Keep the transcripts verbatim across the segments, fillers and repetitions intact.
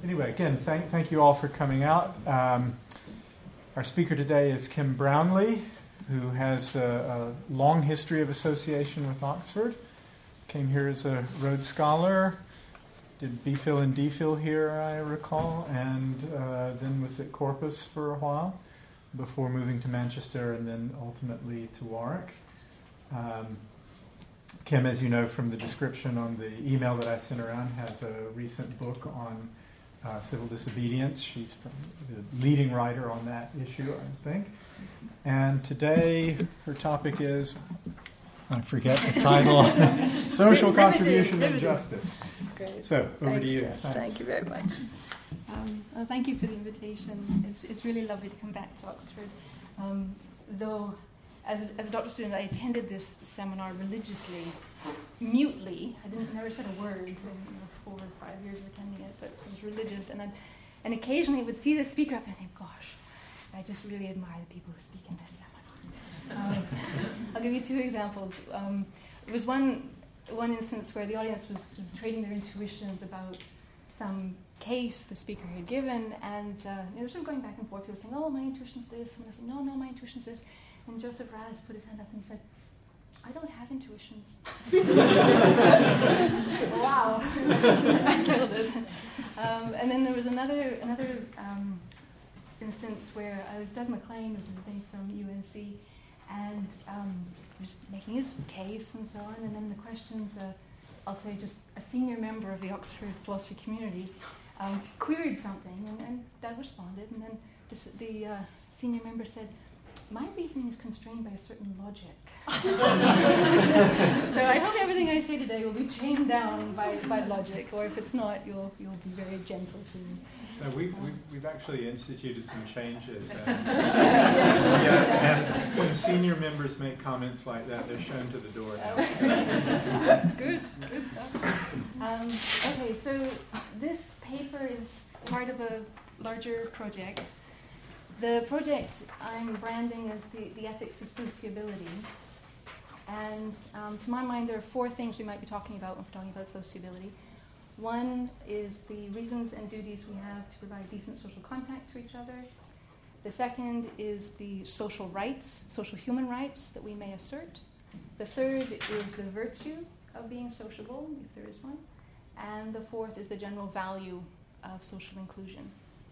anyway, again, thank, thank you all for coming out. Um, our speaker today is Kim Brownlee, who has a, a long history of association with Oxford. Came here as a Rhodes Scholar, did B Phil and D Phil here, I recall, and uh, then was at Corpus for a while before moving to Manchester and then ultimately to Warwick. Um, Kim, as you know from the description on the email that I sent around, has a recent book on uh, civil disobedience. She's the leading writer on that issue, I think. And today her topic is, I forget the title, Social Riveting, Contribution riveting. and Justice. Great. So, over Thanks, to you. Jeff. Thanks. Thank you very much. Um, well, thank you for the invitation. It's, it's really lovely to come back to Oxford. Um, though, as a, as a doctoral student, I attended this seminar religiously, mutely. I didn't never said a word in you know, four or five years of attending it, but it was religious. And then, and occasionally would see the speaker up and I think, gosh, I just really admire the people who speak in this seminar. Um, I'll give you two examples. Um, it was one one instance where the audience was sort of trading their intuitions about some case the speaker had given, and uh, they were sort of going back and forth. He was saying, oh, my intuition's this, and I said, no, no, my intuition's this. And Joseph Raz put his hand up and he said, I don't have intuitions. Wow. I killed it. Um, and then there was another another um, instance where I was Doug McLean, visiting from U N C, and um, he was making his case and so on, and then the questions, uh, I'll say just a senior member of the Oxford philosophy community um, queried something, and, and Doug responded, and then this, the uh, senior member said, my reasoning is constrained by a certain logic. So I hope everything I say today will be chained down by, by logic, or if it's not, you'll you'll be very gentle to me. No, we, we, we've actually instituted some changes. And, yeah, and when senior members make comments like that, they're shown to the door now. Good, good stuff. Um, okay, so this paper is part of a larger project. The project I'm branding as the, the ethics of sociability. And um, to my mind, there are four things we might be talking about when we're talking about sociability. One is the reasons and duties we have to provide decent social contact to each other. The second is the social rights, social human rights that we may assert. The third is the virtue of being sociable, if there is one. And the fourth is the general value of social inclusion.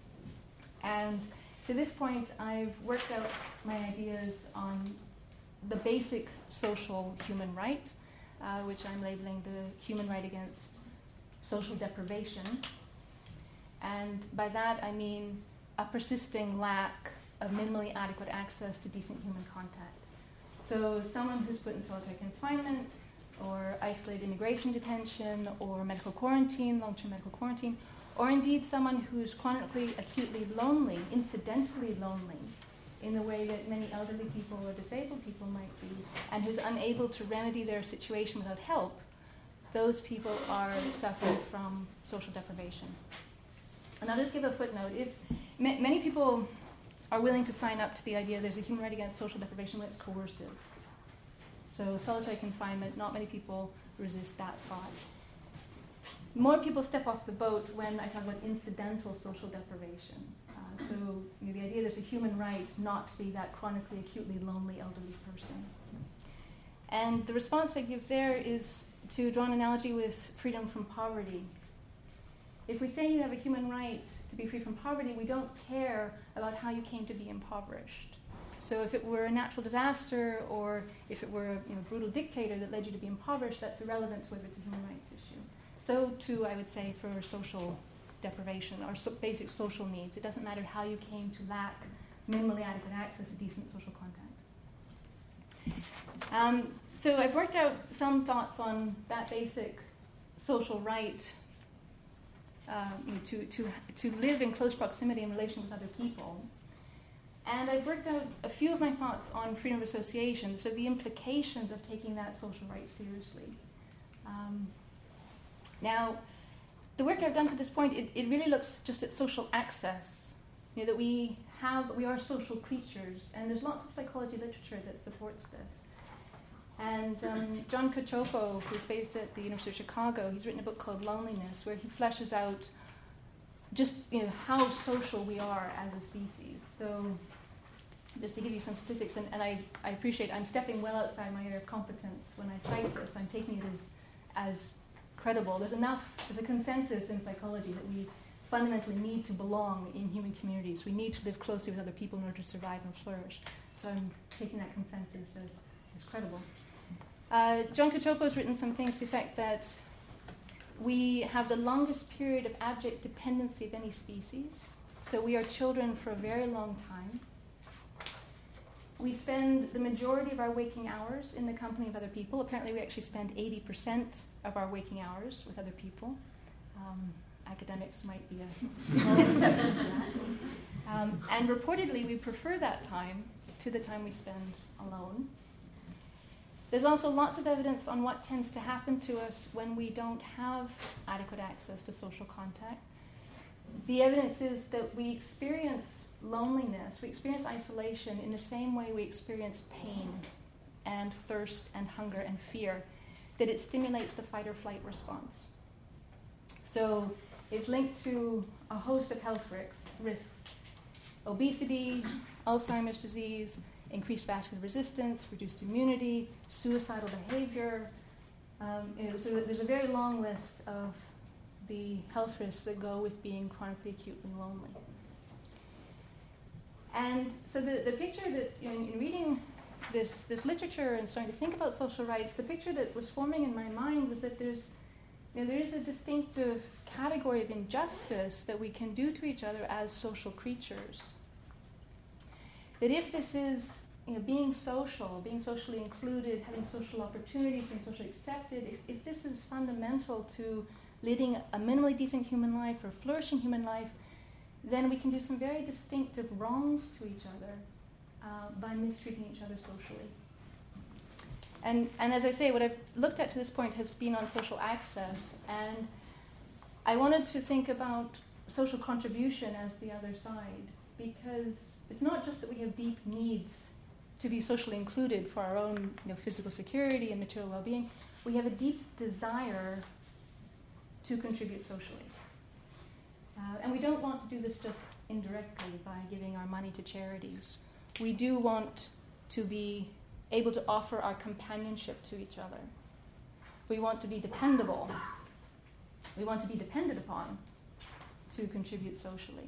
And to this point, I've worked out my ideas on the basic social human right, uh, which I'm labeling the human right against social deprivation. And by that I mean a persisting lack of minimally adequate access to decent human contact. So someone who's put in solitary confinement or isolated immigration detention or medical quarantine, long-term medical quarantine, or indeed someone who's chronically, acutely lonely, incidentally lonely, in the way that many elderly people or disabled people might be, and who's unable to remedy their situation without help, those people are suffering from social deprivation. And I'll just give a footnote. If ma- many people are willing to sign up to the idea there's a human right against social deprivation when it's coercive. So solitary confinement, not many people resist that thought. More people step off the boat when I talk about incidental social deprivation. Uh, so you know, the idea there's a human right not to be that chronically, acutely lonely elderly person. And the response I give there is to draw an analogy with freedom from poverty. If we say you have a human right to be free from poverty, we don't care about how you came to be impoverished. So if it were a natural disaster or if it were a you know, brutal dictator that led you to be impoverished, that's irrelevant to whether it's a human rights issue. So too, I would say, for social deprivation or so basic social needs. It doesn't matter how you came to lack minimally adequate access to decent social contact. Um, so I've worked out some thoughts on that basic social right um, to, to, to live in close proximity in relation with other people. And I've worked out a few of my thoughts on freedom of association, so the implications of taking that social right seriously. Um, now, the work I've done to this point, it, it really looks just at social access. You know, that we have, we are social creatures, and there's lots of psychology literature that supports this. And um, John Cacioppo, who's based at the University of Chicago, he's written a book called Loneliness, where he fleshes out just you know how social we are as a species. So just to give you some statistics, and, and I, I appreciate I'm stepping well outside my area of competence when I cite this. I'm taking it as as credible. There's enough, there's a consensus in psychology that we fundamentally need to belong in human communities. We need to live closely with other people in order to survive and flourish. So I'm taking that consensus as, as credible. Uh, John Cacioppo has written some things to the effect that we have the longest period of abject dependency of any species. So we are children for a very long time. We spend the majority of our waking hours in the company of other people. Apparently, we actually spend eighty percent of our waking hours with other people. Um, academics might be a small exception to that. Um, and reportedly, we prefer that time to the time we spend alone. There's also lots of evidence on what tends to happen to us when we don't have adequate access to social contact. The evidence is that we experience loneliness, we experience isolation in the same way we experience pain and thirst and hunger and fear, that it stimulates the fight or flight response. So it's linked to a host of health risks, risks. Obesity, Alzheimer's disease, increased vascular resistance, reduced immunity, suicidal behavior. Um, you know, so there's a very long list of the health risks that go with being chronically acutely lonely. And so the, the picture that, you know, in, in reading this, this literature and starting to think about social rights, the picture that was forming in my mind was that there's, you know, there is a distinctive category of injustice that we can do to each other as social creatures. That if this is, you know, being social, being socially included, having social opportunities, being socially accepted, if, if this is fundamental to leading a minimally decent human life or flourishing human life, then we can do some very distinctive wrongs to each other uh, by mistreating each other socially. And, and as I say, what I've looked at to this point has been on social access, and I wanted to think about social contribution as the other side, because it's not just that we have deep needs to be socially included for our own, you know, physical security and material well-being. We have a deep desire to contribute socially. Uh, and we don't want to do this just indirectly by giving our money to charities. We do want to be able to offer our companionship to each other. We want to be dependable. We want to be depended upon to contribute socially.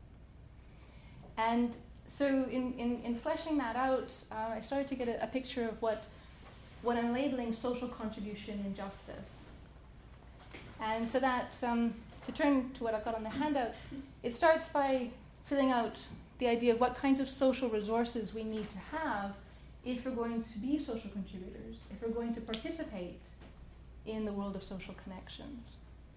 And so in, in, in fleshing that out, uh, I started to get a, a picture of what, what I'm labeling social contribution injustice. And so that, um, to turn to what I've got on the handout, it starts by filling out the idea of what kinds of social resources we need to have if we're going to be social contributors, if we're going to participate in the world of social connections.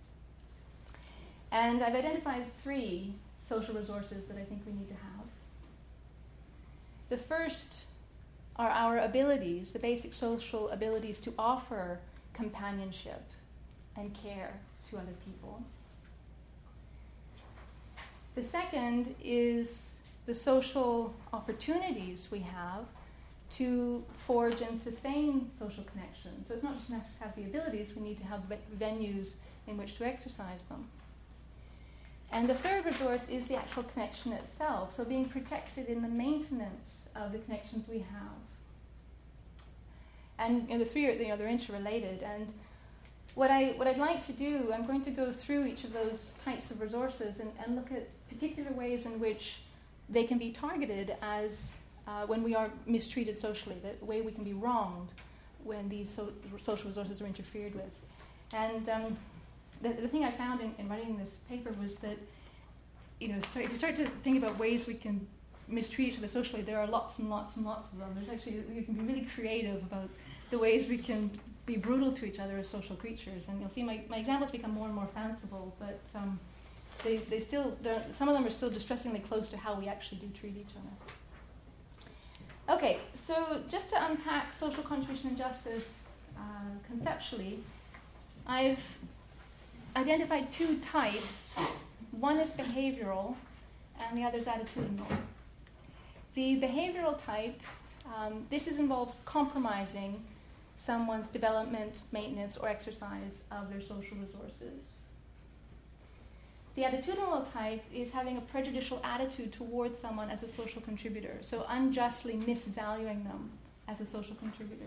And I've identified three social resources that I think we need to have. The first are our abilities, the basic social abilities to offer companionship and care to other people. The second is the social opportunities we have to forge and sustain social connections. So it's not just enough to have the abilities, we need to have venues in which to exercise them. And the third resource is the actual connection itself, so being protected in the maintenance of the connections we have. And you know, the three are, you know, they're interrelated. And what, I, what I'd like to do, I'm going to go through each of those types of resources and, and look at particular ways in which they can be targeted as uh, when we are mistreated socially, the way we can be wronged when these so, social resources are interfered with. And um, the, the thing I found in, in writing this paper was that, you know, start, if you start to think about ways we can mistreat each other socially, there are lots and lots and lots of them. There's actually, you can be really creative about the ways we can be brutal to each other as social creatures. And you'll see my, my examples become more and more fanciful, but um, they, they still, some of them are still distressingly close to how we actually do treat each other. Okay, so just to unpack social contribution and justice uh, conceptually, I've identified two types. One is behavioral, and the other is attitudinal. The behavioral type, um, this is involves compromising someone's development, maintenance, or exercise of their social resources. The attitudinal type is having a prejudicial attitude towards someone as a social contributor, so unjustly misvaluing them as a social contributor.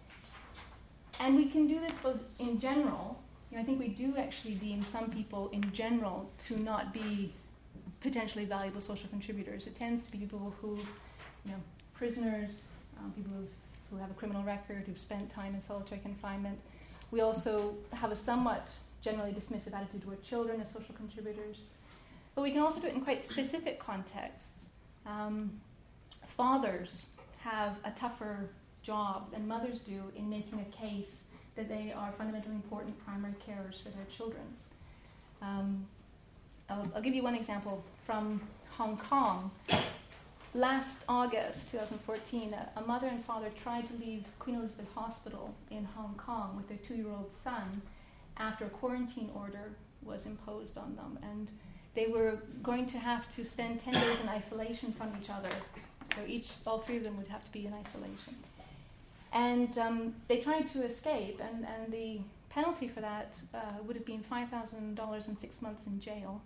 And we can do this both in general. You know, I think we do actually deem some people in general to not be potentially valuable social contributors. It tends to be people who, you know, prisoners, um, people who've, who have a criminal record, who've spent time in solitary confinement. We also have a somewhat generally dismissive attitude toward children as social contributors. But we can also do it in quite specific contexts. Um, fathers have a tougher job than mothers do in making a case that they are fundamentally important primary carers for their children. Um, I'll, I'll give you one example from Hong Kong. Last August twenty fourteen, a, a mother and father tried to leave Queen Elizabeth Hospital in Hong Kong with their two-year-old son after a quarantine order was imposed on them. And they were going to have to spend ten days in isolation from each other. So each, all three of them would have to be in isolation. And um, they tried to escape, and, and the penalty for that uh, would have been five thousand dollars and six months in jail.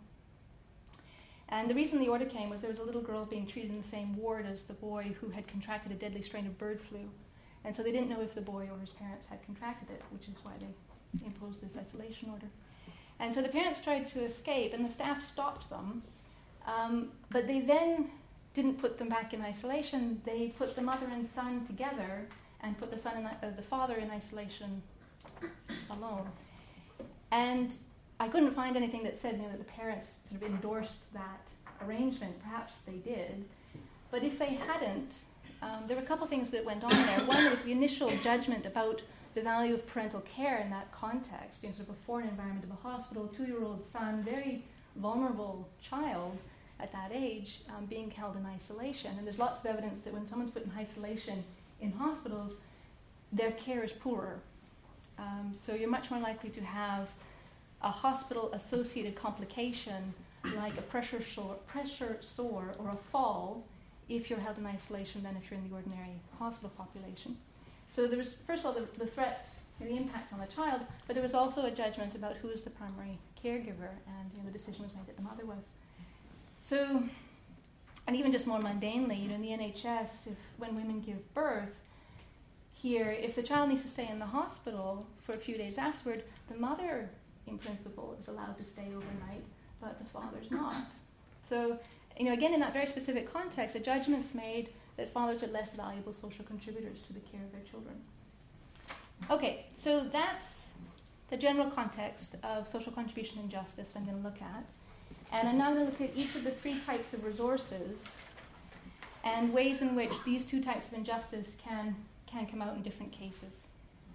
And the reason the order came was there was a little girl being treated in the same ward as the boy who had contracted a deadly strain of bird flu. And so they didn't know if the boy or his parents had contracted it, which is why they imposed this isolation order. And so the parents tried to escape, and the staff stopped them. Um, but they then didn't put them back in isolation. They put the mother and son together and put the son and uh, the father in isolation alone. And I couldn't find anything that said, you know, that the parents sort of endorsed that arrangement. Perhaps they did. But if they hadn't, um, there were a couple things that went on there. One was the initial judgment about the value of parental care in that context. You know, sort of a foreign environment of a hospital, two-year-old son, very vulnerable child at that age, um, being held in isolation. And there's lots of evidence that when someone's put in isolation in hospitals, their care is poorer. Um, so you're much more likely to have a hospital-associated complication like a pressure sore, pressure sore or a fall if you're held in isolation than if you're in the ordinary hospital population. So there was, first of all, the, the threat and the impact on the child, but there was also a judgment about who is the primary caregiver, and you know, the decision was made that the mother was. So, and even just more mundanely, you know, in the N H S, if when women give birth, here, if the child needs to stay in the hospital for a few days afterward, the mother, in principle, is allowed to stay overnight, but the father's not. So, you know, again, in that very specific context, a judgment's made that fathers are less valuable social contributors to the care of their children. Okay, so that's the general context of social contribution and justice I'm going to look at. And I'm now going to look at each of the three types of resources and ways in which these two types of injustice can, can come out in different cases.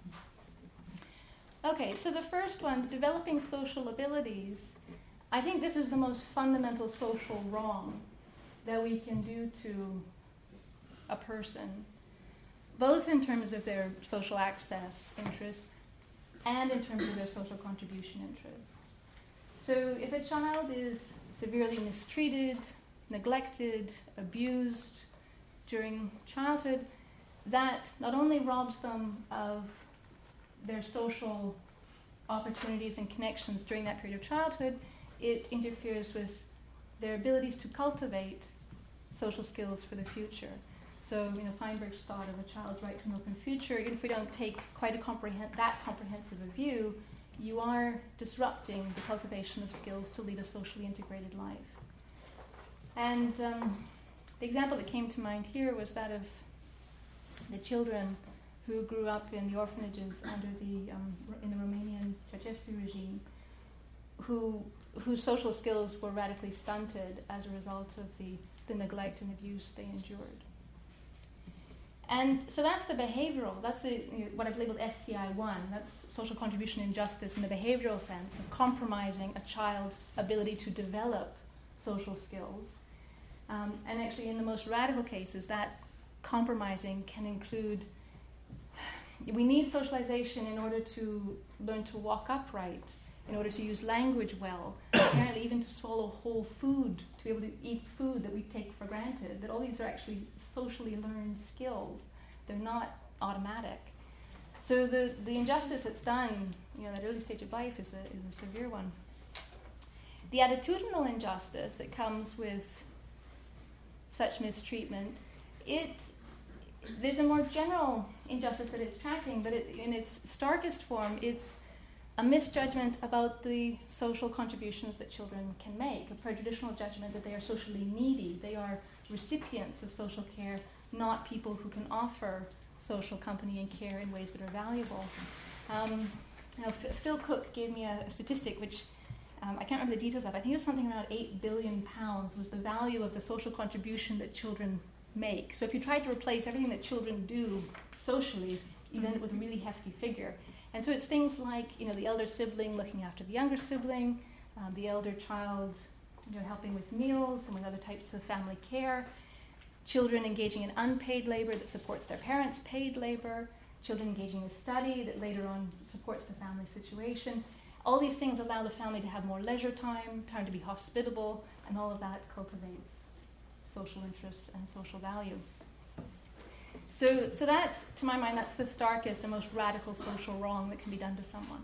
Okay, so the first one, developing social abilities. I think this is the most fundamental social wrong that we can do to a person, both in terms of their social access interests and in terms of their social contribution interests. So if a child is severely mistreated, neglected, abused during childhood, that not only robs them of their social opportunities and connections during that period of childhood, it interferes with their abilities to cultivate social skills for the future. So, you know, Feinberg's thought of a child's right to an open future, even if we don't take quite a comprehend- that comprehensive a view, you are disrupting the cultivation of skills to lead a socially integrated life. And um, the example that came to mind here was that of the children who grew up in the orphanages under the um, in the Romanian Ceausescu regime, who whose social skills were radically stunted as a result of the, the neglect and abuse they endured. And so that's the behavioral, that's the you know, what I've labeled S C I one, that's social contribution injustice in the behavioral sense of compromising a child's ability to develop social skills. Um, and actually in the most radical cases, that compromising can include, we need socialization in order to learn to walk upright, in order to use language well, apparently even to swallow whole food, to be able to eat food that we take for granted, that all these are actually socially learned skills. They're not automatic. So the, the injustice that's done, you know, in that early stage of life is a, is a severe one. The attitudinal injustice that comes with such mistreatment, it there's a more general injustice that it's tracking, but it, in its starkest form, it's a misjudgment about the social contributions that children can make, a prejudicial judgment that they are socially needy, they are recipients of social care, not people who can offer social company and care in ways that are valuable. Um, you know, F- Phil Cook gave me a, a statistic which um, I can't remember the details of. I think it was something around eight billion pounds was the value of the social contribution that children make. So if you try to replace everything that children do socially, you end up with a really hefty figure. And so it's things like, you know, the elder sibling looking after the younger sibling, um, the elder child, you know, helping with meals and with other types of family care, children engaging in unpaid labor that supports their parents' paid labor, children engaging in study that later on supports the family situation. All these things allow the family to have more leisure time, time to be hospitable, and all of that cultivates social interests and social value. So, so that, to my mind, that's the starkest and most radical social wrong that can be done to someone.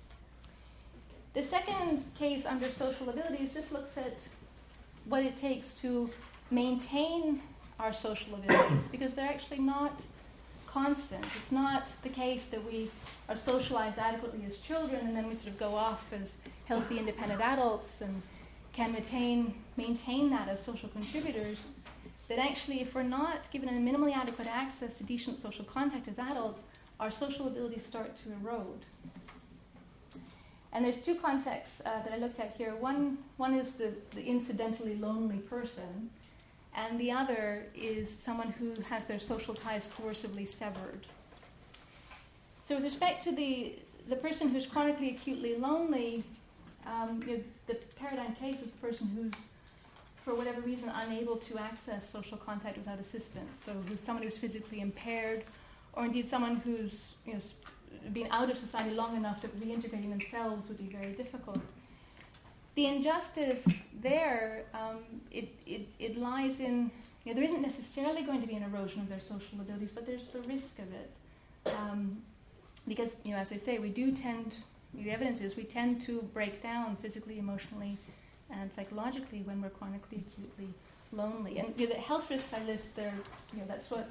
The second case under social abilities just looks at what it takes to maintain our social abilities, because they're actually not constant. It's not the case that we are socialized adequately as children and then we sort of go off as healthy, independent adults and can maintain, maintain that as social contributors. That actually, if we're not given a minimally adequate access to decent social contact as adults, our social abilities start to erode. And there's two contexts uh, that I looked at here. One, one is the, the incidentally lonely person, and the other is someone who has their social ties coercively severed. So with respect to the, the person who's chronically acutely lonely, um, you know, the paradigm case is the person who's, for whatever reason, unable to access social contact without assistance. So who's someone who's physically impaired, or indeed someone who's, you know, been out of society long enough that reintegrating themselves would be very difficult. The injustice there, um, it, it, it lies in, you know, there isn't necessarily going to be an erosion of their social abilities, but there's the risk of it. Um, because, you know, as I say, we do tend, the evidence is we tend to break down physically, emotionally, and psychologically when we're chronically acutely lonely. And you know, the health risks I list there, you know, that's what,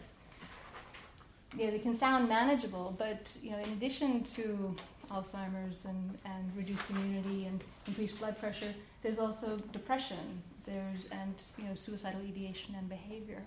you know, they can sound manageable, but you know, in addition to Alzheimer's and, and reduced immunity and increased blood pressure, there's also depression, there's and you know, suicidal ideation and behavior.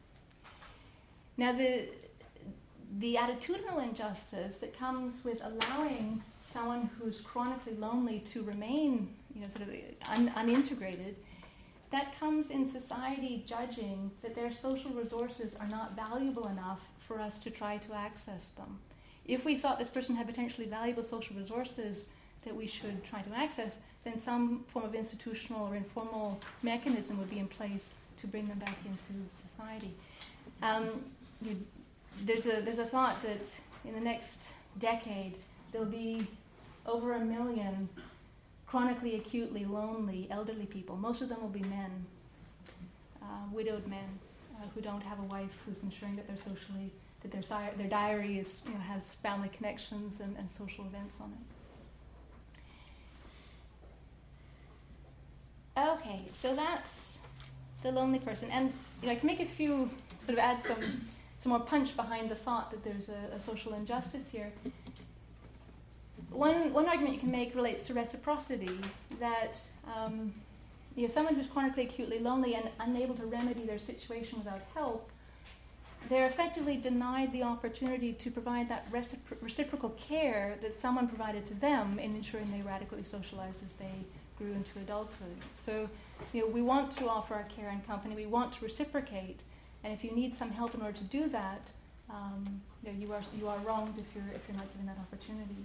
Now the the attitudinal injustice that comes with allowing someone who's chronically lonely to remain, you know, sort of un- unintegrated, that comes in society judging that their social resources are not valuable enough for us to try to access them. If we thought this person had potentially valuable social resources that we should try to access, then some form of institutional or informal mechanism would be in place to bring them back into society. Um, you, there's a there's a thought that in the next decade there'll be over a million chronically acutely lonely elderly people. Most of them will be men, uh, widowed men uh, who don't have a wife who's ensuring that they're socially, that their si- their diary is, you know, has family connections and, and social events on it. Okay, so that's the lonely person, and you know, I can make a few sort of add some some more punch behind the thought that there's a, a social injustice here. One one argument you can make relates to reciprocity, that um, you know, someone who's chronically acutely lonely and unable to remedy their situation without help, they're effectively denied the opportunity to provide that recipro- reciprocal care that someone provided to them in ensuring they were adequately socialized as they grew into adulthood. So, you know, we want to offer our care and company, we want to reciprocate, and if you need some help in order to do that, um, you know, you are you are wronged if you're if you're not given that opportunity.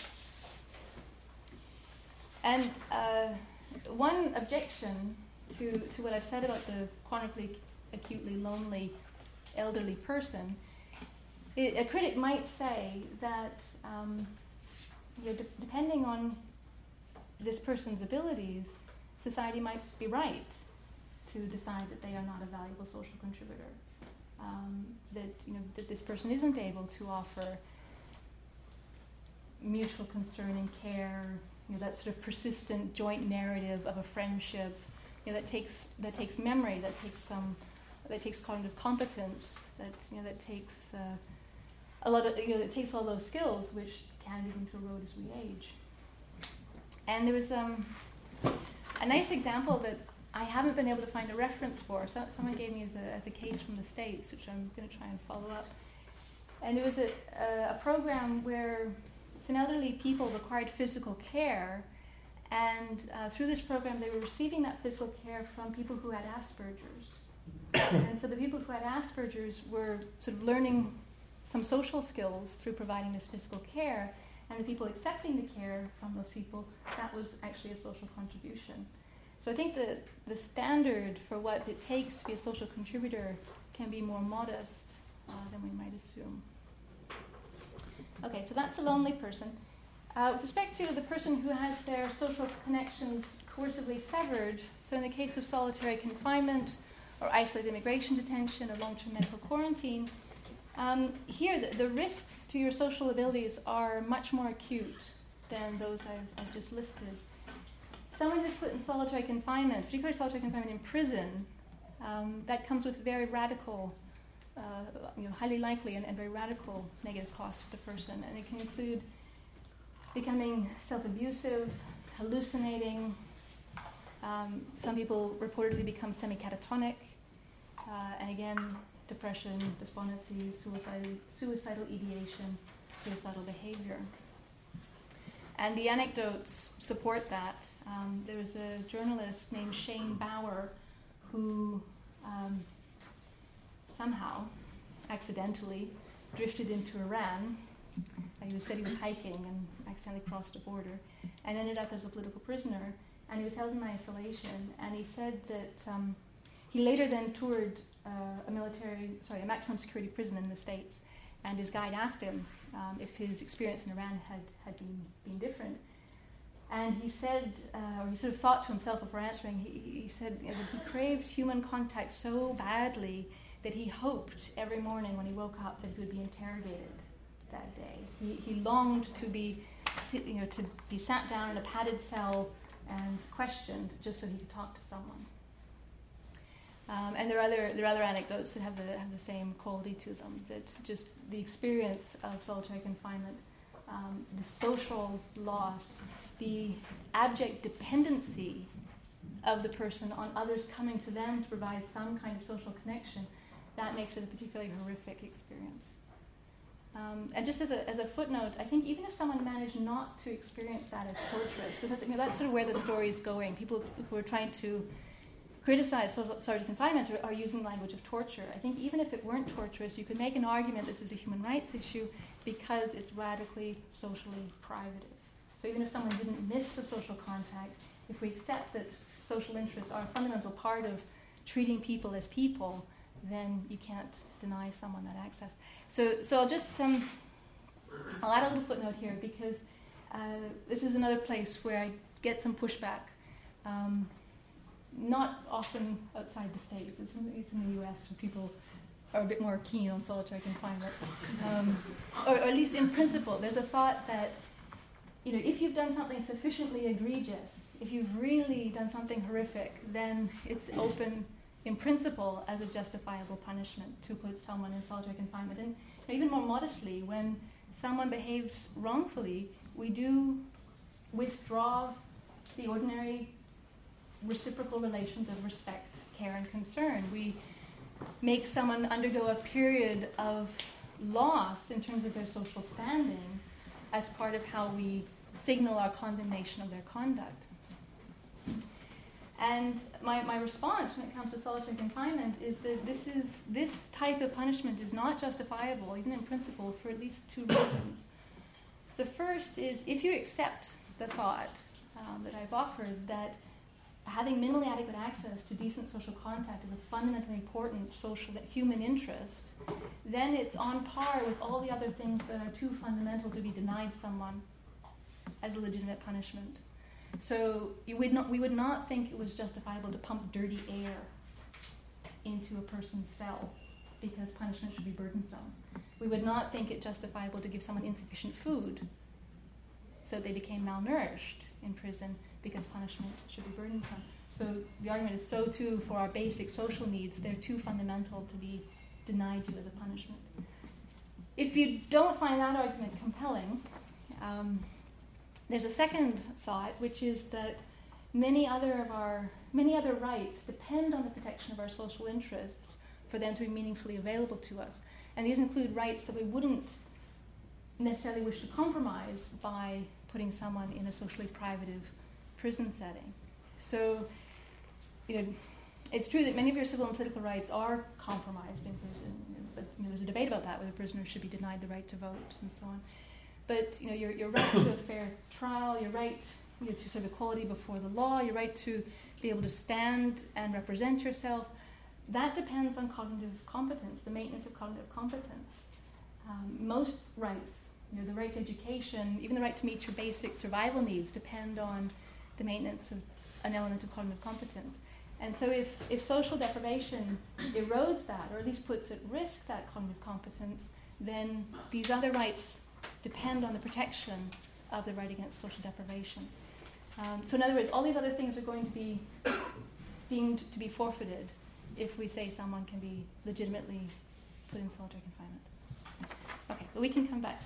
And uh, one objection to, to what I've said about the chronically acutely lonely elderly person, it, a critic might say that um, you know, de- depending on this person's abilities, society might be right to decide that they are not a valuable social contributor, um, that you know that this person isn't able to offer mutual concern and care, you know, that sort of persistent joint narrative of a friendship, you know, that takes that takes memory, that takes some, that takes cognitive competence, that you know that takes uh, a lot of, you know, it takes all those skills which can begin to erode as we age. And there was um, a nice example that I haven't been able to find a reference for. So, someone gave me as a, as a case from the States, which I'm going to try and follow up. And it was a, a, a program where some elderly people required physical care, and uh, through this program they were receiving that physical care from people who had Asperger's. And so the people who had Asperger's were sort of learning some social skills through providing this physical care, and the people accepting the care from those people, that was actually a social contribution. So I think that the standard for what it takes to be a social contributor can be more modest uh, than we might assume. Okay, so that's the lonely person. Uh, with respect to the person who has their social connections coercively severed, so in the case of solitary confinement or isolated immigration detention or long-term medical quarantine, um, here the, the risks to your social abilities are much more acute than those I've, I've just listed. Someone who's put in solitary confinement, particularly solitary confinement in prison, um, that comes with very radical, uh, you know, highly likely and, and very radical negative costs for the person. And it can include becoming self-abusive, hallucinating. Um, some people reportedly become semi-catatonic. Uh, and again, depression, despondency, suicidal, suicidal ideation, suicidal behavior. And the anecdotes support that. Um, there was a journalist named Shane Bauer who um, somehow, accidentally, drifted into Iran. Uh, he was, said he was hiking and accidentally crossed a border and ended up as a political prisoner. And he was held in isolation. And he said that um, he later then toured uh, a military, sorry, a maximum security prison in the States. And his guide asked him um, if his experience in Iran had, had been, been different. And he said, uh, or he sort of thought to himself before answering, he, he said you know, that he craved human contact so badly that he hoped every morning when he woke up that he would be interrogated that day. He, he longed to be, you know, to be sat down in a padded cell and questioned just so he could talk to someone. Um, and there are other there are other anecdotes that have the have the same quality to them. That just the experience of solitary confinement, um, the social loss, the abject dependency of the person on others coming to them to provide some kind of social connection, that makes it a particularly horrific experience. Um, and just as a as a footnote, I think even if someone managed not to experience that as torturous, because that's, you know, that's sort of where the story is going. People who are trying to criticize solitary confinement are, are using language of torture. I think even if it weren't torturous, you could make an argument this is a human rights issue because it's radically socially privative. So even if someone didn't miss the social contact, if we accept that social interests are a fundamental part of treating people as people, then you can't deny someone that access. So, so I'll just um, I'll add a little footnote here because uh, this is another place where I get some pushback. Um, Not often outside the States. It's in, it's in the U S where people are a bit more keen on solitary confinement. Um, or, or at least in principle, there's a thought that, you know, if you've done something sufficiently egregious, if you've really done something horrific, then it's open, in principle, as a justifiable punishment to put someone in solitary confinement. And you know, even more modestly, when someone behaves wrongfully, we do withdraw the ordinary reciprocal relations of respect, care, and concern. We make someone undergo a period of loss in terms of their social standing as part of how we signal our condemnation of their conduct. And my, my response when it comes to solitary confinement is that this is this type of punishment is not justifiable, even in principle, for at least two reasons. The first is if you accept the thought um, that I've offered that having minimally adequate access to decent social contact is a fundamentally important social, human interest, then it's on par with all the other things that are too fundamental to be denied someone as a legitimate punishment. So you would not, we would not think it was justifiable to pump dirty air into a person's cell because punishment should be burdensome. We would not think it justifiable to give someone insufficient food so they became malnourished in prison because punishment should be burdensome. So the argument is so too for our basic social needs, they're too fundamental to be denied you as a punishment. If you don't find that argument compelling, um, there's a second thought, which is that many other of our many other rights depend on the protection of our social interests for them to be meaningfully available to us. And these include rights that we wouldn't necessarily wish to compromise by putting someone in a socially privative prison setting. So, you know, it's true that many of your civil and political rights are compromised in prison, but you know, there's a debate about that, whether prisoners should be denied the right to vote and so on. But you know, your, your right to a fair trial, your right you know, to sort of equality before the law, your right to be able to stand and represent yourself, that depends on cognitive competence, the maintenance of cognitive competence. Um, most rights, you know, the right to education, even the right to meet your basic survival needs, depend on the maintenance of an element of cognitive competence. And so if, if social deprivation erodes that, or at least puts at risk that cognitive competence, then these other rights depend on the protection of the right against social deprivation. Um, so in other words, all these other things are going to be deemed to be forfeited if we say someone can be legitimately put in solitary confinement. Okay, but we can come back to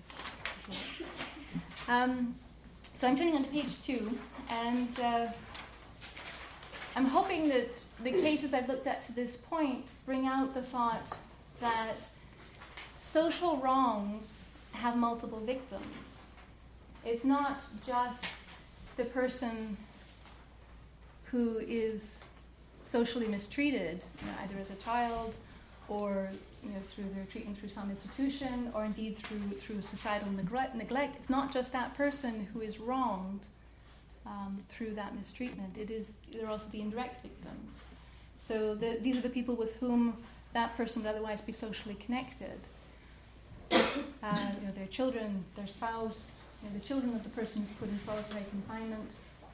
that. Um, so I'm turning on to page two, and uh, I'm hoping that the cases I've looked at to this point bring out the thought that social wrongs have multiple victims. It's not just the person who is socially mistreated, you know, either as a child or you know, through their treatment through some institution, or indeed through through societal neglect. neglect. It's not just that person who is wronged um, through that mistreatment. It is there are also the indirect victims. So the, these are the people with whom that person would otherwise be socially connected. Uh, you know, their children, their spouse, you know, the children of the person who's put in solitary confinement.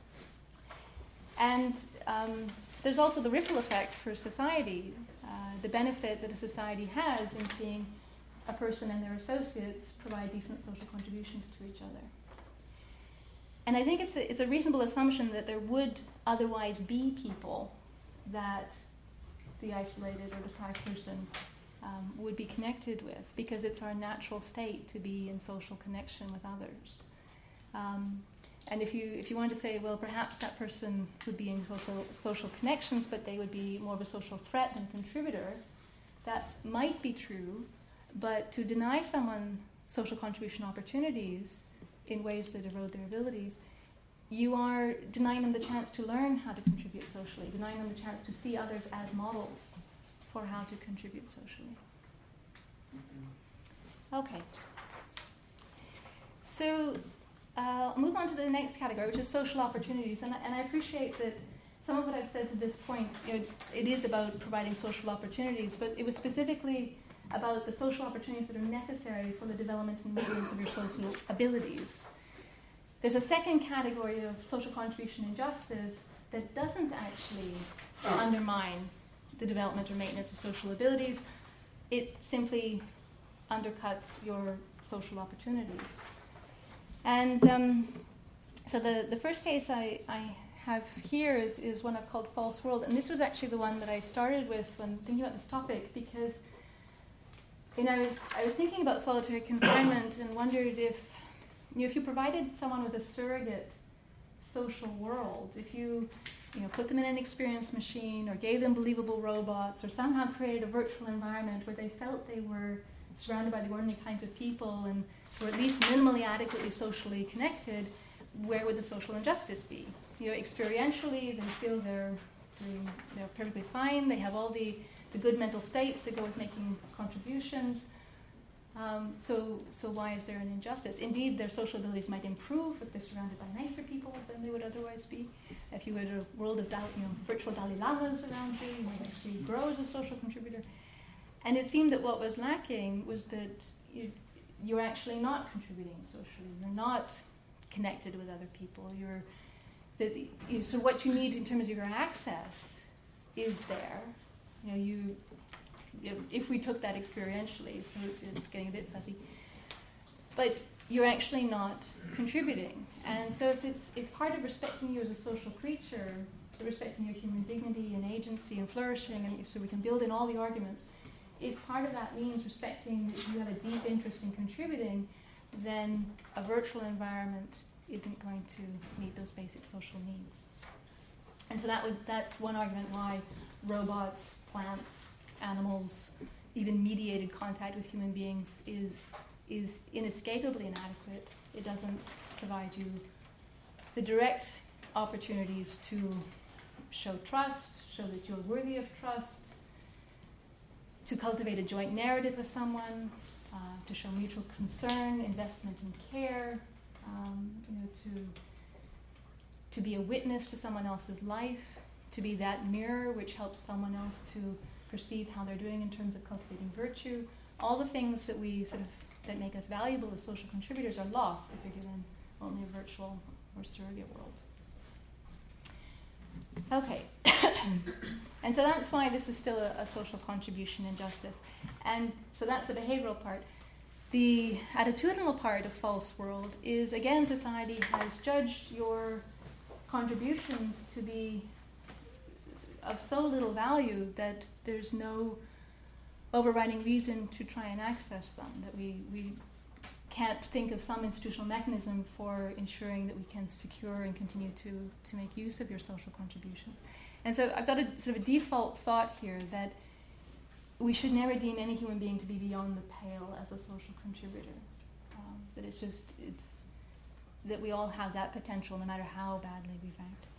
And um, there's also the ripple effect for society, uh, the benefit that a society has in seeing a person and their associates provide decent social contributions to each other. And I think it's a, it's a reasonable assumption that there would otherwise be people that the isolated or deprived person um, would be connected with, because it's our natural state to be in social connection with others. Um, and if you if you want to say, well, perhaps that person would be in social, social connections, but they would be more of a social threat than a contributor, that might be true, but to deny someone social contribution opportunities in ways that erode their abilities, you are denying them the chance to learn how to contribute socially, denying them the chance to see others as models for how to contribute socially. Okay. So uh, I'll move on to the next category, which is social opportunities. And, and I appreciate that some of what I've said to this point, you know, it is about providing social opportunities, but it was specifically about the social opportunities that are necessary for the development and maintenance of your social abilities. There's a second category of social contribution and justice that doesn't actually undermine the development or maintenance of social abilities. It simply undercuts your social opportunities. And um, so the, the first case I, I have here is, is one I've called False World. And this was actually the one that I started with when thinking about this topic, because you know, I was I was thinking about solitary confinement and wondered if you know, if you provided someone with a surrogate social world, if you you know put them in an experience machine or gave them believable robots or somehow created a virtual environment where they felt they were surrounded by the ordinary kinds of people and were at least minimally adequately socially connected, where would the social injustice be? You know, experientially, they feel they're doing, they're perfectly fine. They have all the the good mental states that go with making contributions. Um, so, so why is there an injustice? Indeed, their social abilities might improve if they're surrounded by nicer people than they would otherwise be. If you had a world of Dal- you know, virtual Dalai Lamas around you, you might actually grow as a social contributor. And it seemed that what was lacking was that you, you're actually not contributing socially. You're not connected with other people. You're the, you, so what you need in terms of your access is there. You know, you, you know, if we took that experientially, so it's getting a bit fuzzy. But you're actually not contributing. And so if it's if part of respecting you as a social creature, so respecting your human dignity and agency and flourishing, and so we can build in all the arguments, if part of that means respecting that you have a deep interest in contributing, then a virtual environment isn't going to meet those basic social needs. And so that would that's one argument why robots, plants, animals, even mediated contact with human beings is is inescapably inadequate. It doesn't provide you the direct opportunities to show trust, show that you're worthy of trust, to cultivate a joint narrative with someone, uh, to show mutual concern, investment in care, um, you know, to to be a witness to someone else's life, to be that mirror which helps someone else to perceive how they're doing in terms of cultivating virtue. All the things that we sort of that make us valuable as social contributors are lost if you're given only a virtual or surrogate world. Okay. And so that's why this is still a, a social contribution injustice. And so that's the behavioral part. The attitudinal part of false world is, again, society has judged your contributions to be of so little value that there's no overriding reason to try and access them, that we, we can't think of some institutional mechanism for ensuring that we can secure and continue to, to make use of your social contributions. And so I've got a sort of a default thought here that we should never deem any human being to be beyond the pale as a social contributor. Um, that it's just, it's, that we all have that potential no matter how badly we've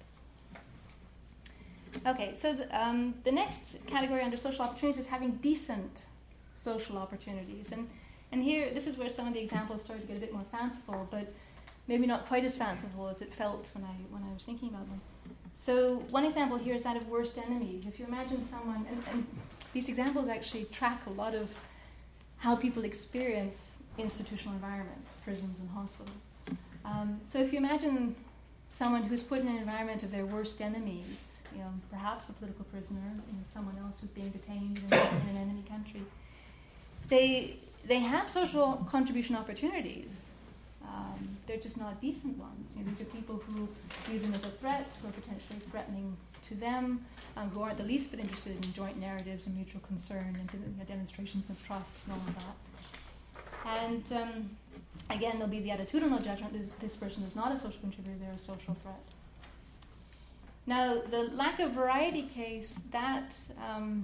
acted. Okay, so the, um, the next category under social opportunities is having decent social opportunities. And and here, this is where some of the examples started to get a bit more fanciful, but maybe not quite as fanciful as it felt when I when I was thinking about them. So one example here is that of worst enemies. If you imagine someone, and, and these examples actually track a lot of how people experience institutional environments, prisons and hospitals. Um, so if you imagine someone who's put in an environment of their worst enemies, you know, perhaps a political prisoner, you know, someone else who's being detained in, in an enemy country, they they have social contribution opportunities. Um, they're just not decent ones. You know, these are people who view them as a threat, who are potentially threatening to them, um, who aren't the least bit interested in joint narratives and mutual concern and you know, demonstrations of trust and all of that. And um, again, there'll be the attitudinal judgment that this person is not a social contributor, they're a social threat. Now, the lack of variety case, that um,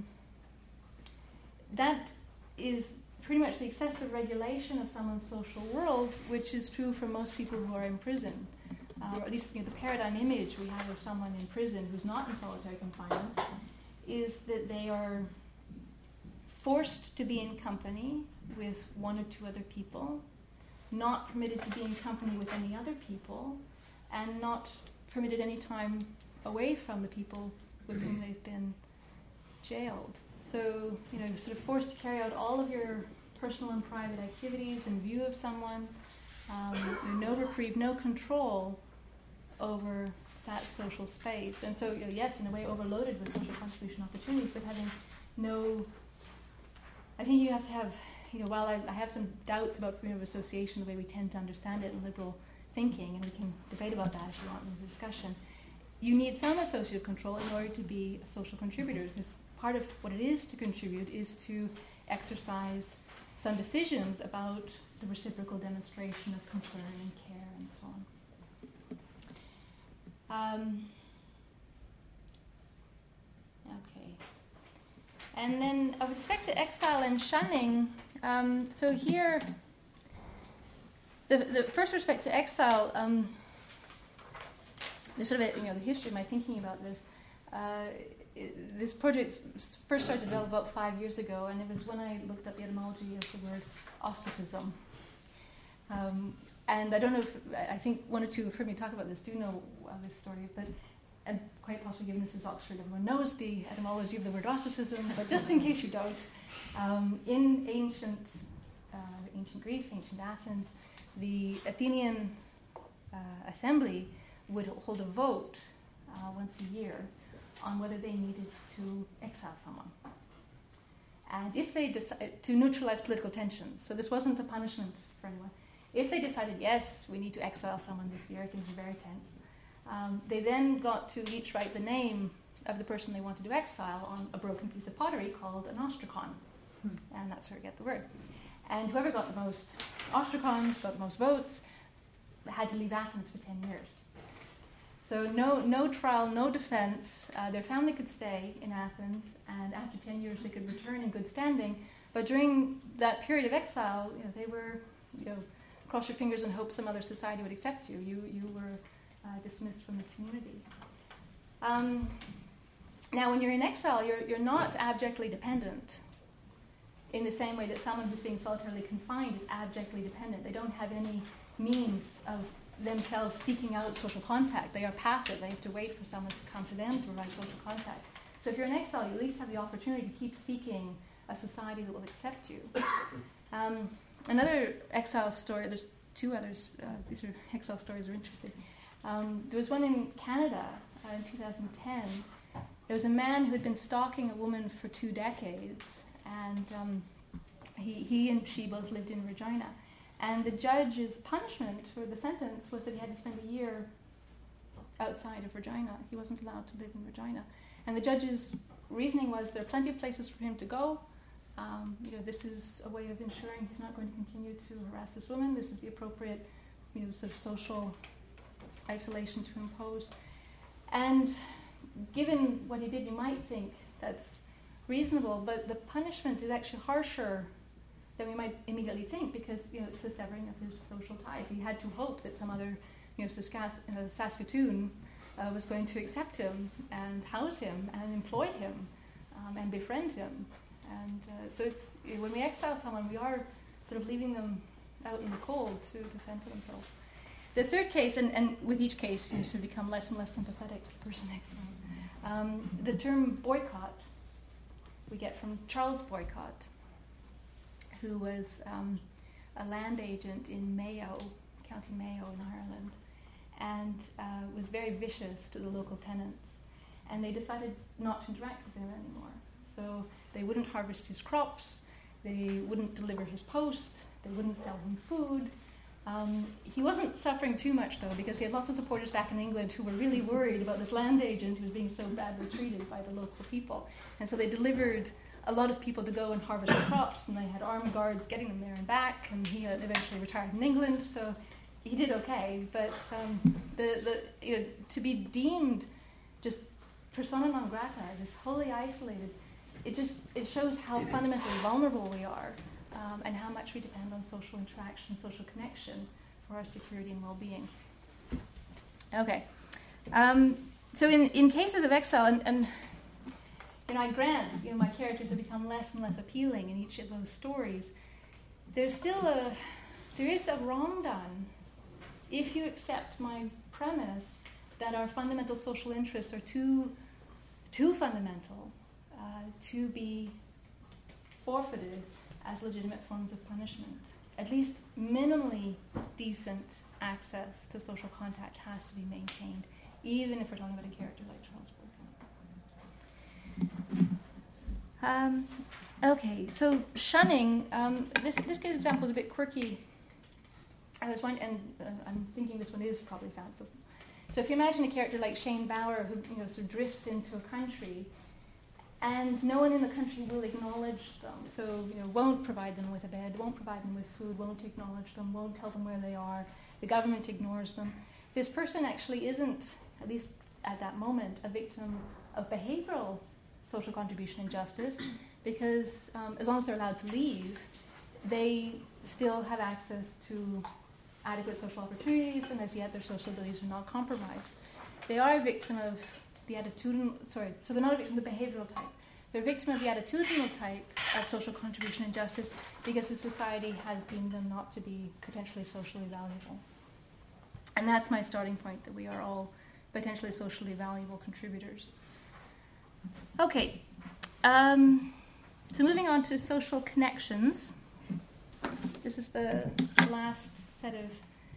that is pretty much the excessive regulation of someone's social world, which is true for most people who are in prison. Uh, or at least you know, the paradigm image we have of someone in prison who's not in solitary confinement is that they are forced to be in company with one or two other people, not permitted to be in company with any other people, and not permitted any time away from the people with whom they've been jailed. So, you know, you're sort of forced to carry out all of your personal and private activities in view of someone. Um, no reprieve, no control over that social space. And so, you know, yes, in a way overloaded with social contribution opportunities, but having no... I think you have to have, you know, while I, I have some doubts about freedom of association, the way we tend to understand it in liberal thinking, and we can debate about that if you want in the discussion, you need some associative control in order to be a social contributor, because part of what it is to contribute is to exercise some decisions about the reciprocal demonstration of concern and care and so on. Um, okay. And then uh, with respect to exile and shunning, um, so here, the, the first respect to exile, um, there's sort of a, you know, the history of my thinking about this. Uh, it, this project first started to develop about five years ago, and it was when I looked up the etymology of the word ostracism. Um, and I don't know if, I think one or two who've heard me talk about this do know uh, this story, but, and quite possibly given this is Oxford, everyone knows the etymology of the word ostracism, but just in case you don't, um, in ancient, uh, ancient Greece, ancient Athens, the Athenian uh, assembly would hold a vote uh, once a year on whether they needed to exile someone. And if they decided to neutralize political tensions, so this wasn't a punishment for anyone, if they decided, yes, we need to exile someone this year, things are very tense, um, they then got to each write the name of the person they wanted to exile on a broken piece of pottery called an ostracon. Hmm. And that's where we get the word. And whoever got the most ostracons, got the most votes, had to leave Athens for ten years. So no no trial, no defense. Uh, their family could stay in Athens, and after ten years they could return in good standing. But during that period of exile, you know, they were, you know, cross your fingers and hope some other society would accept you. You you were uh, dismissed from the community. Um, now, when you're in exile, you're you're not abjectly dependent in the same way that someone who's being solitarily confined is abjectly dependent. They don't have any means of themselves seeking out social contact. They are passive. They have to wait for someone to come to them to provide social contact. So if you're in exile, you at least have the opportunity to keep seeking a society that will accept you. Um, another exile story, there's two others, uh, these are exile stories are interesting. Um, there was one in Canada uh, in two thousand ten. There was a man who had been stalking a woman for two decades, and um, he, he and she both lived in Regina. And the judge's punishment for the sentence was that he had to spend a year outside of Regina. He wasn't allowed to live in Regina. And the judge's reasoning was there are plenty of places for him to go. Um, you know, this is a way of ensuring he's not going to continue to harass this woman. This is the appropriate, you know, sort of social isolation to impose. And given what he did, you might think that's reasonable, but the punishment is actually harsher than we might immediately think, because, you know, it's the severing of his social ties. He had to hope that some other, you know, Saskatch- uh, Saskatoon uh, was going to accept him and house him and employ him um, and befriend him. And uh, so it's, you know, when we exile someone, we are sort of leaving them out in the cold to defend for themselves. The third case, and, and with each case, you sort of become less and less sympathetic to the person exiled. Um, the term boycott we get from Charles Boycott, who was um, a land agent in Mayo, County Mayo in Ireland, and uh, was very vicious to the local tenants. And they decided not to interact with him anymore. So they wouldn't harvest his crops, they wouldn't deliver his post, they wouldn't sell him food. Um, he wasn't suffering too much, though, because he had lots of supporters back in England who were really worried about this land agent who was being so badly treated by the local people. And so they delivered a lot of people to go and harvest the crops, and they had armed guards getting them there and back, and he had eventually retired in England, so he did okay. But um, the, the you know, to be deemed just persona non grata, just wholly isolated, it just it shows how fundamentally vulnerable we are, um, and how much we depend on social interaction, social connection for our security and well-being. Okay, um, so in, in cases of exile, and, and you know, I grant, you know, my characters have become less and less appealing in each of those stories. There's still a, there is a wrong done if you accept my premise that our fundamental social interests are too, too fundamental uh, to be forfeited as legitimate forms of punishment. At least minimally decent access to social contact has to be maintained, even if we're talking about a character like Charles Boycott. Um, okay, so shunning. Um, this this case example is a bit quirky. I was wondering, and uh, I'm thinking this one is probably fanciful. So if you imagine a character like Shane Bauer, who, you know, sort of drifts into a country, and no one in the country will acknowledge them. So, you know, won't provide them with a bed, won't provide them with food, won't acknowledge them, won't tell them where they are. The government ignores them. This person actually isn't, at least at that moment, a victim of behavioral social contribution injustice, because um, as long as they're allowed to leave, they still have access to adequate social opportunities, and as yet their social abilities are not compromised. They are a victim of the attitudinal, sorry, so they're not a victim of the behavioral type. They're a victim of the attitudinal type of social contribution injustice because the society has deemed them not to be potentially socially valuable. And that's my starting point, that we are all potentially socially valuable contributors. Okay, um, so moving on to social connections. This is the last set of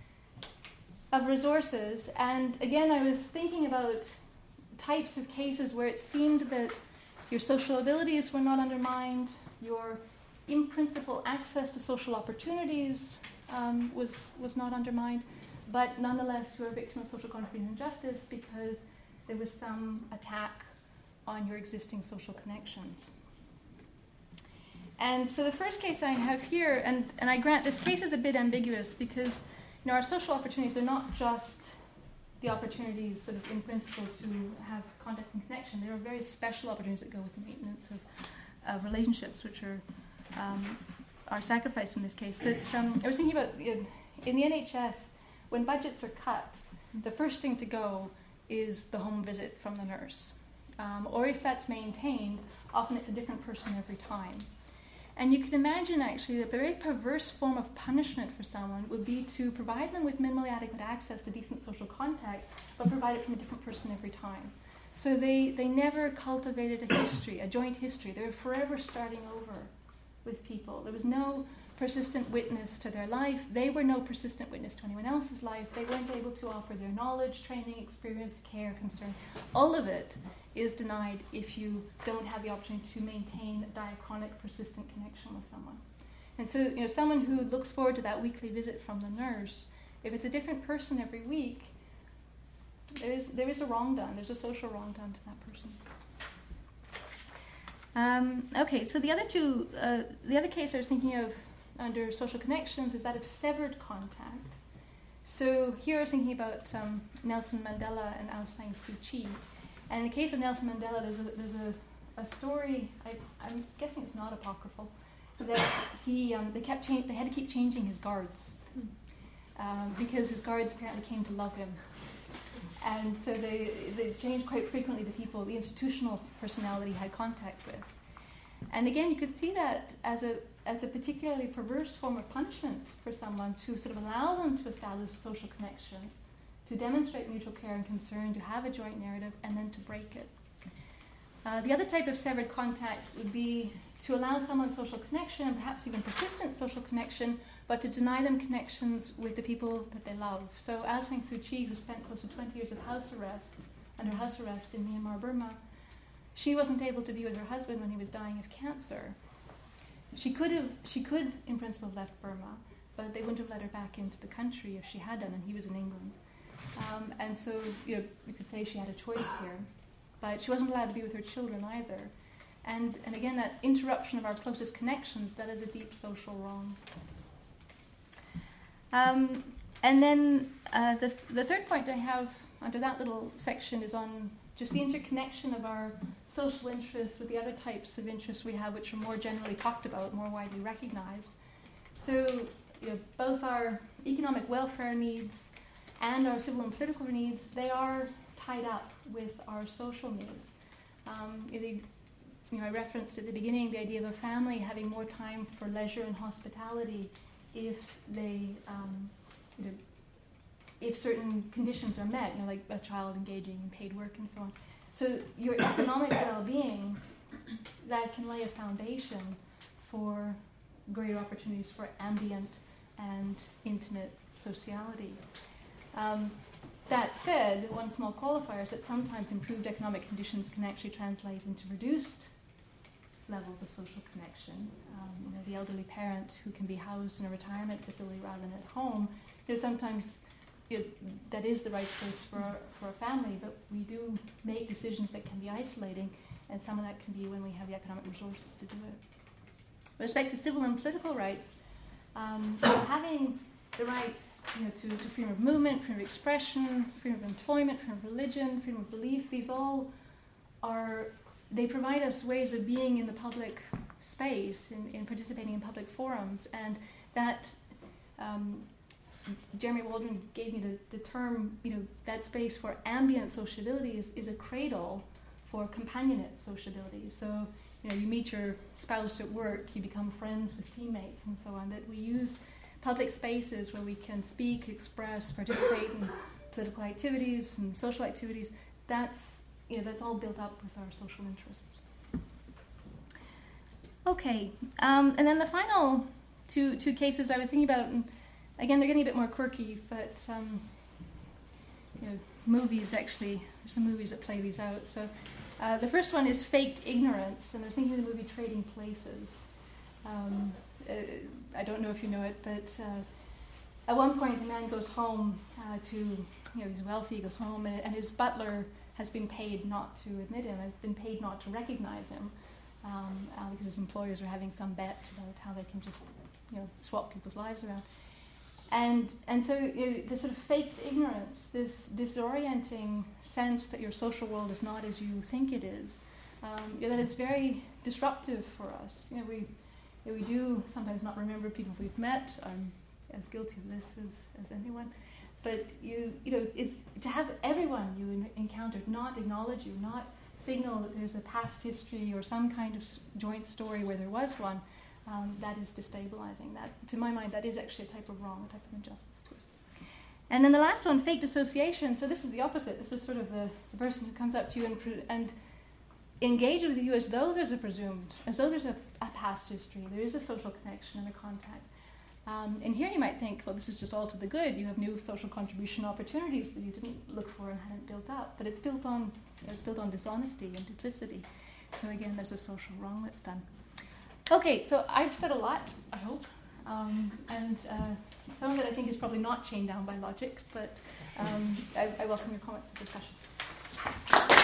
of resources, and again I was thinking about types of cases where it seemed that your social abilities were not undermined, your in principle access to social opportunities um, was, was not undermined, but nonetheless you are a victim of social contract and injustice because there was some attack on your existing social connections. And so the first case I have here, and, and I grant this case is a bit ambiguous because you know, our social opportunities are not just the opportunities sort of in principle to have contact and connection. There are very special opportunities that go with the maintenance of, of relationships, which are um, are sacrificed in this case. But um, I was thinking about, you know, in the N H S, when budgets are cut, the first thing to go is the home visit from the nurse. Um, or if that's maintained, often it's a different person every time. And you can imagine, actually, that a very perverse form of punishment for someone would be to provide them with minimally adequate access to decent social contact, but provide it from a different person every time. So they, they never cultivated a history, a joint history. They were forever starting over with people. There was no persistent witness to their life. They were no persistent witness to anyone else's life. They weren't able to offer their knowledge, training, experience, care, concern. All of it is denied if you don't have the opportunity to maintain a diachronic, persistent connection with someone. And so, you know, someone who looks forward to that weekly visit from the nurse, if it's a different person every week, there is there is a wrong done. There's a social wrong done to that person. Um, okay, so the other two, uh, the other case I was thinking of under social connections is that of severed contact. So here I was thinking about um, Nelson Mandela and Aung San Suu Kyi. And in the case of Nelson Mandela, there's a, there's a, a story, I, I'm guessing it's not apocryphal, that he um, they kept cha- they had to keep changing his guards um, because his guards apparently came to love him. And so they, they changed quite frequently the people, the institutional personnel that he had contact with. And again, you could see that as a as a particularly perverse form of punishment for someone to sort of allow them to establish a social connection, to demonstrate mutual care and concern, to have a joint narrative, and then to break it. Uh, the other type of severed contact would be to allow someone social connection, and perhaps even persistent social connection, but to deny them connections with the people that they love. So Aung San Suu Kyi, who spent close to twenty years of house arrest, under house arrest in Myanmar, Burma, she wasn't able to be with her husband when he was dying of cancer. She could have, she could, in principle, have left Burma, but they wouldn't have let her back into the country if she had done, and he was in England. Um, and so, you know, you could say she had a choice here, but she wasn't allowed to be with her children either. And, and again, that interruption of our closest connections, that is a deep social wrong. Um, and then uh, the, th- the third point I have under that little section is on just the interconnection of our social interests with the other types of interests we have, which are more generally talked about, more widely recognized. So, you know, both our economic welfare needs and our civil and political needs, they are tied up with our social needs. Um, you know, I referenced at the beginning the idea of a family having more time for leisure and hospitality if they, um, you know, if certain conditions are met, you know, like a child engaging in paid work and so on. So your economic well-being, that can lay a foundation for greater opportunities for ambient and intimate sociality. Um, that said, one small qualifier is that sometimes improved economic conditions can actually translate into reduced levels of social connection. Um, you know, the elderly parent who can be housed in a retirement facility rather than at home, you know, sometimes you know, that is the right choice for our, for a family, but we do make decisions that can be isolating, and some of that can be when we have the economic resources to do it. With respect to civil and political rights, um, so having the rights, you know, to, to freedom of movement, freedom of expression, freedom of employment, freedom of religion, freedom of belief, these all are, they provide us ways of being in the public space, in, in participating in public forums, and that um, Jeremy Waldron gave me the, the term, you know, that space for ambient sociability is, is a cradle for companionate sociability. So, you know, you meet your spouse at work, you become friends with teammates and so on, that we use public spaces where we can speak, express, participate in political activities and social activities. That's, you know, that's all built up with our social interests. Okay, um, and then the final two two cases I was thinking about, and again, they're getting a bit more quirky, but um, you know, movies actually, there's some movies that play these out. So uh, the first one is Faked Ignorance, and I was thinking of the movie Trading Places. Um, uh, I don't know if you know it, but uh, at one point, a man goes home uh, to, you know, he's wealthy, he goes home, and, and his butler has been paid not to admit him, has been paid not to recognize him, um, uh, because his employers are having some bet about how they can just, you know, swap people's lives around. And and so you know, this sort of faked ignorance, this disorienting sense that your social world is not as you think it is, um, you know, that it's very disruptive for us. You know, we you know, we do sometimes not remember people we've met. I'm as guilty of this as, as anyone. But you you know, it's to have everyone you in, encountered not acknowledge you, not signal that there's a past history or some kind of s- joint story where there was one. Um, that is destabilizing. That, to my mind, that is actually a type of wrong, a type of injustice to us. And then the last one, faked association. So this is the opposite. This is sort of the, the person who comes up to you and, pre- and engages with you as though there's a presumed, as though there's a, a past history, there is a social connection and a contact. Um, and here you might think, well, this is just all to the good. You have new social contribution opportunities that you didn't look for and hadn't built up. But it's built on, it's built on dishonesty and duplicity. So again, there's a social wrong that's done. Okay, so I've said a lot, I hope, um, and uh, some of it I think is probably not chained down by logic, but um, I, I welcome your comments and discussion.